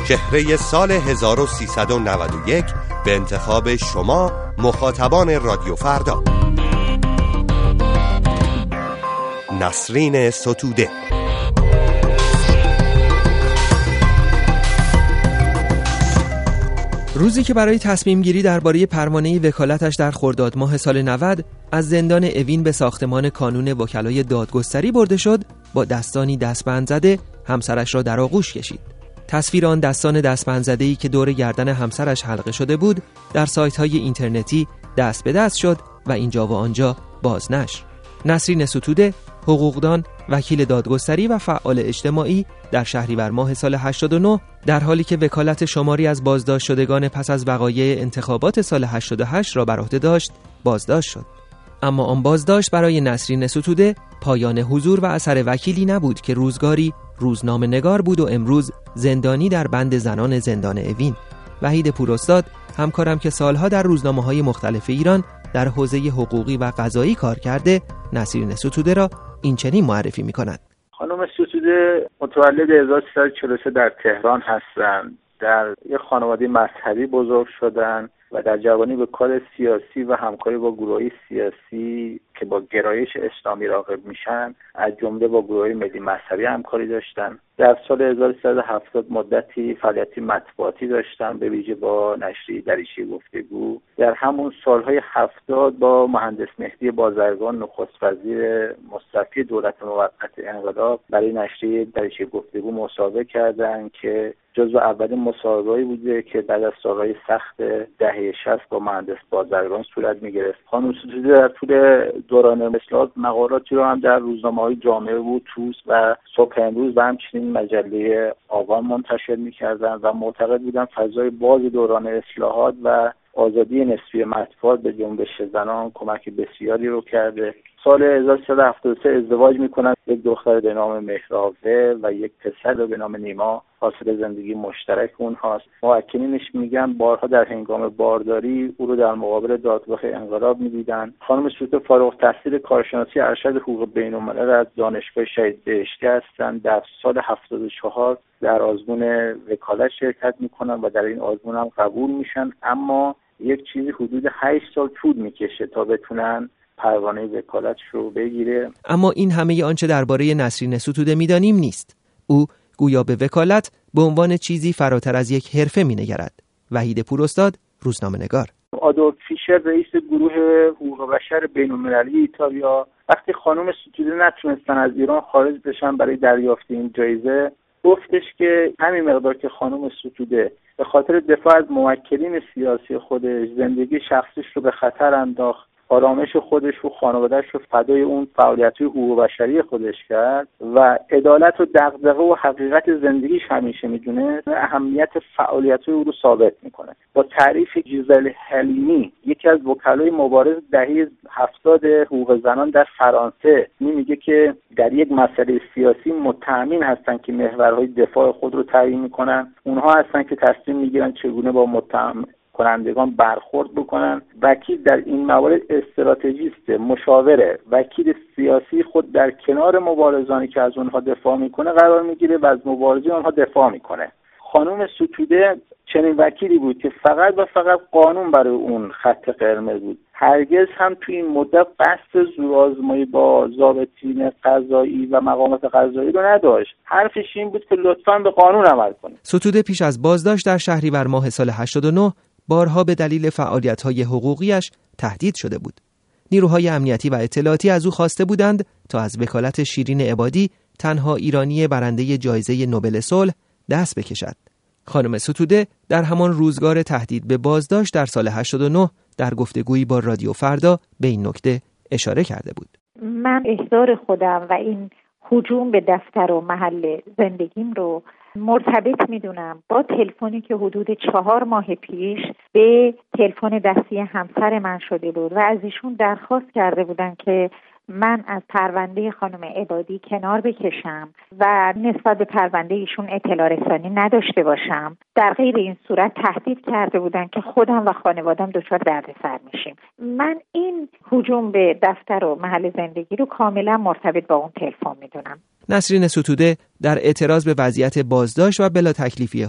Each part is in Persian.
چهره سال 1391 به انتخاب شما مخاطبان رادیو فردا. نسرین ستوده. روزی که برای تصمیم گیری درباره پروانه وکالتش در خرداد ماه سال 90 از زندان اوین به ساختمان کانون وکلای دادگستری برده شد، با دستانی دستبند زده همسرش را در آغوش کشید. تصویر آن دستان دستبند زده‌ای که دور گردن همسرش حلقه شده بود در سایت‌های اینترنتی دست به دست شد و اینجا و آنجا بازنشر. نسرین ستوده، حقوقدان، وکیل دادگستری و فعال اجتماعی، در شهریور ماه سال 89 در حالی که وکالت شماری از بازداشت شدگان پس از وقایع انتخابات سال 88 را بر عهده داشت، بازداشت شد. اما آن بازداشت برای نسرین ستوده پایان حضور و اثر وکیلی نبود که روزگاری روزنامه‌نگار بود و امروز زندانی در بند زنان زندان اوین. وحید پوراستاد، همکارم که سالها در روزنامه‌های مختلف ایران در حوزه حقوقی و قضایی کار کرده، نسرین ستوده را این چنین معرفی می‌کند. خانم ستوده متولد 1343 در تهران هستند. در یک خانواده مذهبی بزرگ شدند و در جوانی به کار سیاسی و همکاری با گروه‌های سیاسی که با گرایش اسلامی راغب میشن، از جمله با گروه‌های ملی مذهبی همکاری داشتن. در سال 1370 مدتی فعالیت مطبوعاتی داشتن، به ویژه با نشریه دریچه گفتگو. در همون سالهای 70 با مهندس مهدی بازرگان نخست وزیر مستعفی دولت موقت انقلاب برای نشریه دریچه گفتگو مسابقه کردند که جزو اولین مسابقه‌ای بوده که بعد از سالهای سخت دهه 60 با مهندس بازرگان صورت می‌گرفت. خانم ستوده در طول دوران اصلاحات مقالاتی رو هم در روزنامه‌های جامعه بود، توس و صبح امروز و همچنین مجله آوان منتشر می‌کردن و معتقد بودن فضای باز دوران اصلاحات و آزادی نسبی مطبوعات به جنبش زنان کمک بسیاری رو کرده. سال 1373 ازدواج میکنن، یک دختر به نام مهراوه و یک پسر به نام نیما. حاصل زندگی مشترک اونهاست. موکلینش میگن بارها در هنگام بارداری او رو در مقابل دادگاه انقلاب میدیدن. خانم ستوده فارغ التحصیل کارشناسی ارشد حقوق بین‌الملل از دانشگاه شهید بهشتی هستند. در سال 74 در آزمون وکالت شرکت میکنن و در این آزمون هم قبول میشن، اما یک چیزی حدود 8 سال طول میکشه تا بتونن پروانه وکالتش رو بگیره. اما این همه آنچه درباره نسرین ستوده میدانیم نیست. او گویا به وکالت به عنوان چیزی فراتر از یک حرفه مینگرد. وحید پوراستاد، روزنامه‌نگار. آدولف فیشر، رئیس گروه حقوق بشر بین‌المللی ایتالیا، وقتی خانم ستوده نتونستن از ایران خارج بشن برای دریافت این جایزه، گفتش که همین مقدار که خانم ستوده به خاطر دفاع از موکلین سیاسی خودش زندگی شخصیش رو به خطر انداخت، آرامش خودش و خانواده‌اش رو فدای اون فعالیت‌های حقوق بشری خودش کرد و عدالت و دغدغه و حقیقت زندگیش همیشه میدونه، اهمیت فعالیت‌های او رو ثابت میکنه. با تعریف گیزل حلیمی، یکی از وکلای مبارز دهه 70 حقوق زنان در فرانسه، میگه که در یک مسئله سیاسی متأمین هستن که محورهای دفاع خود رو تعیین میکنن، اونها هستن که تصمیم میگیرن چگونه با متهم کنندگان برخورد بکنن. وکیل در این موارد استراتژیست، مشاوره. وکیل سیاسی خود در کنار مبارزانی که از اونها دفاع میکنه قرار میگیره و از مبارزین اونها دفاع میکنه. خانم ستوده چنین وکیلی بود که فقط و فقط قانون برای اون خط قرمز بود. هرگز هم توی این مدت قصد زورآزمایی با ضابطین قضایی و مقامات قضایی رو نداشت. حرفش این بود که لطفاً به قانون عمل کنه. ستوده پیش از بازداشت در شهریور ماه سال 89 بارها به دلیل فعالیت‌های حقوقیش تهدید شده بود. نیروهای امنیتی و اطلاعاتی از او خواسته بودند تا از وکالت شیرین عبادی، تنها ایرانی برنده جایزه نوبل صلح، دست بکشد. خانم ستوده در همان روزگار تهدید به بازداشت در سال 89 در گفتگویی با رادیو فردا به این نکته اشاره کرده بود. من احضار خودم و این هجوم به دفتر و محل زندگیم رو مرتبط میدونم با تلفنی که حدود 4 ماه پیش به تلفن دستی همسر من شده بود و از ایشون درخواست کرده بودن که من از پرونده خانم عبادی کنار بکشم و نسبت به پرونده ایشون اطلاع رسانی نداشته باشم. در غیر این صورت تهدید کرده بودن که خودم و خانوادم دچار دردسر میشیم. من این هجوم به دفتر و محل زندگی رو کاملا مرتبط با اون تلفن میدونم. نسرین ستوده در اعتراض به وضعیت بازداشت و بلا تکلیفی خود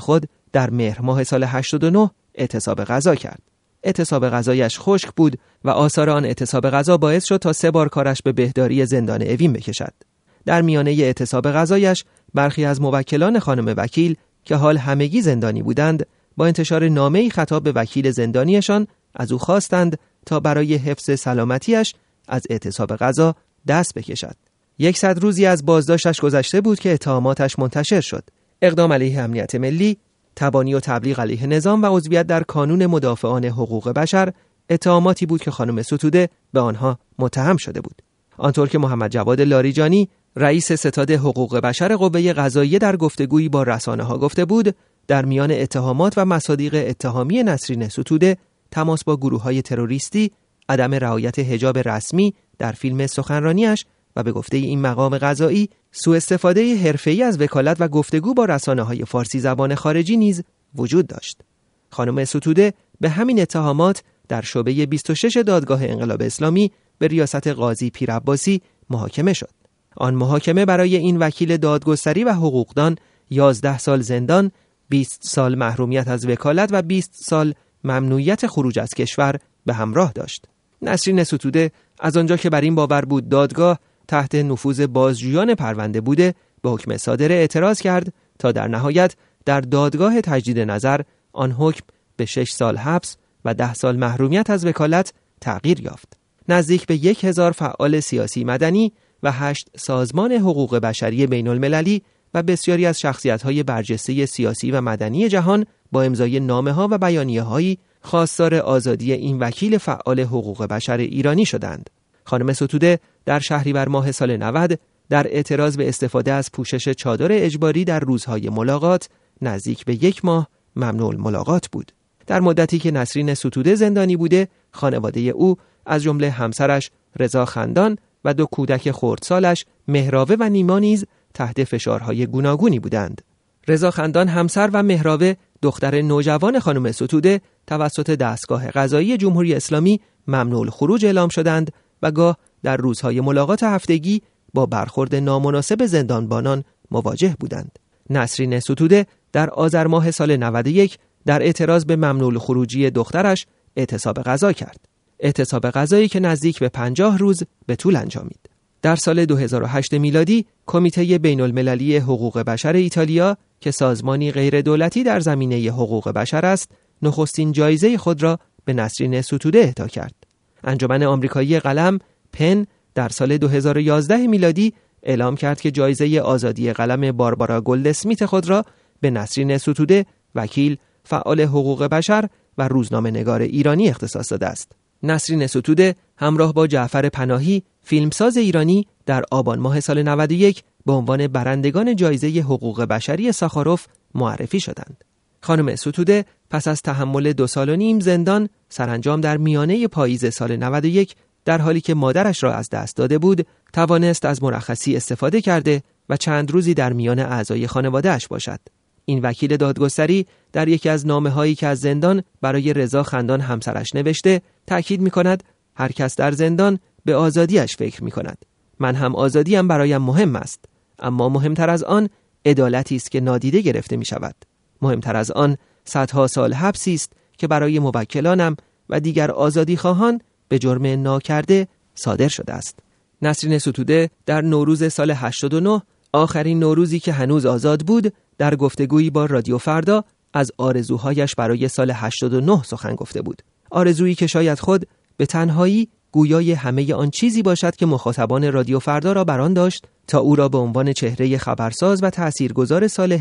در مهر ماه سال 89 اعتصاب غذا کرد. اعتصاب غذایش خشک بود و آثار آن اعتصاب غذا باعث شد تا 3 بار کارش به بهداری زندان اوین بکشد. در میانه اعتصاب غذایش برخی از موکلان خانم وکیل که حال همگی زندانی بودند با انتشار نامه‌ای خطاب به وکیل زندانیشان از او خواستند تا برای حفظ سلامتیش از اعتصاب غذا دست بکشد. 100 روزی از بازداشتش گذشته بود که اتهاماتش منتشر شد. اقدام علیه امنیت ملی، تبانی و تبلیغ علیه نظام و عضویت در کانون مدافعان حقوق بشر اتهاماتی بود که خانم ستوده به آنها متهم شده بود. آنطور که محمد جواد لاریجانی رئیس ستاد حقوق بشر قوه قضاییه در گفتگویی با رسانه‌ها گفته بود، در میان اتهامات و مصادیق اتهامی نسرین ستوده تماس با گروه‌های تروریستی، عدم رعایت حجاب رسمی در فیلم سخنرانیش و به گفته این مقام قضایی سوء استفاده حرفه‌ای از وکالت و گفتگو با رسانه‌های فارسی زبان خارجی نیز وجود داشت. خانم ستوده به همین اتهامات در شعبه 26 دادگاه انقلاب اسلامی به ریاست قاضی پیر عباسی محاکمه شد. آن محاکمه برای این وکیل دادگستری و حقوقدان 11 سال زندان، 20 سال محرومیت از وکالت و 20 سال ممنوعیت خروج از کشور به همراه داشت. نسرین ستوده از آنجا که بر این باور بود دادگاه تحت نفوذ بازجویان پرونده بوده، به حکم صادره اعتراض کرد تا در نهایت در دادگاه تجدید نظر آن حکم به 6 سال حبس و 10 سال محرومیت از وکالت تغییر یافت. نزدیک به 1000 فعال سیاسی مدنی و 8 سازمان حقوق بشری بین المللی و بسیاری از شخصیت‌های برجسته سیاسی و مدنی جهان با امضای نامه‌ها و بیانیه‌هایی خواستار آزادی این وکیل فعال حقوق بشر ایرانی شدند. خانم ستوده در شهریور ماه سال 90 در اعتراض به استفاده از پوشش چادر اجباری در روزهای ملاقات نزدیک به 1 ماه ممنوع ملاقات بود. در مدتی که نسرین ستوده زندانی بوده، خانواده او از جمله همسرش رضا خندان و 2 کودک خردسالش مهراوه و نیما نیز تحت فشارهای گوناگونی بودند. رضا خندان همسر و مهراوه دختر نوجوان خانم ستوده توسط دستگاه قضایی جمهوری اسلامی ممنوع خروج اعلام شدند و گاه در روزهای ملاقات هفتگی با برخورد نامناسب زندانبانان مواجه بودند. نسرین ستوده در آذر ماه سال 91 در اعتراض به ممنوع خروجی دخترش اعتصاب غذا کرد. اعتصاب غذایی که نزدیک به 50 روز به طول انجامید. در سال 2008 میلادی کمیته بین المللی حقوق بشر ایتالیا که سازمانی غیر دولتی در زمینه حقوق بشر است، نخستین جایزه خود را به نسرین ستوده اهدا کرد. انجمن آمریکایی قلم پن در سال 2011 میلادی اعلام کرد که جایزه آزادی قلم باربارا گلدسمیت خود را به نسرین ستوده، وکیل، فعال حقوق بشر و روزنامه‌نگار ایرانی اختصاص داده است. نسرین ستوده همراه با جعفر پناهی، فیلمساز ایرانی، در آبان ماه سال 91 به عنوان برندگان جایزه حقوق بشری ساخاروف معرفی شدند. خانم ستوده پس از تحمل 2 سال و نیم زندان، سرانجام در میانه پاییز سال 91 در حالی که مادرش را از دست داده بود، توانست از مرخصی استفاده کرده و چند روزی در میان اعضای خانواده‌اش باشد. این وکیل دادگستری در یکی از نامه‌هایی که از زندان برای رضا خندان همسرش نوشته، تأکید می‌کند هر کس در زندان به آزادیش فکر می‌کند. من هم آزادیم برایم مهم است، اما مهمتر از آن عدالتی است که نادیده گرفته می‌شود. مهمتر از آن صدها سال حبسی است که برای موکلانم و دیگر آزادی خواهان به جرم ناکرده صادر شده است. نسرین ستوده در نوروز سال 89، آخرین نوروزی که هنوز آزاد بود، در گفتگویی با رادیو فردا از آرزوهایش برای سال 89 سخن گفته بود. آرزویی که شاید خود به تنهایی گویای همه آن چیزی باشد که مخاطبان رادیو فردا را بران داشت تا او را به عنوان چهره خبرساز و تاثیرگذار سال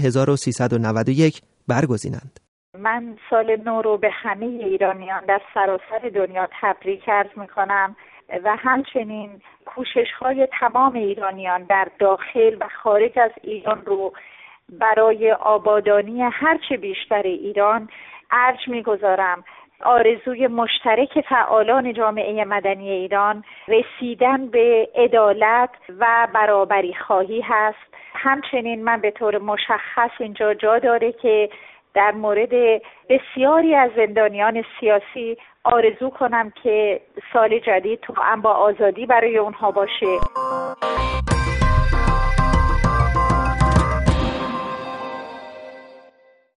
1391 برگزینند. من سال نو رو به همه ایرانیان در سراسر دنیا تبریک عرض می‌کنم و همچنین کوشش‌های تمام ایرانیان در داخل و خارج از ایران رو برای آبادانی هرچه بیشتر ایران ارج می‌گذارم. آرزوی مشترک فعالان جامعه مدنی ایران رسیدن به عدالت و برابری خواهی هست. همچنین من به طور مشخص اینجا جا داره که در مورد بسیاری از زندانیان سیاسی آرزو کنم که سال جدید توأم با آزادی برای اونها باشه.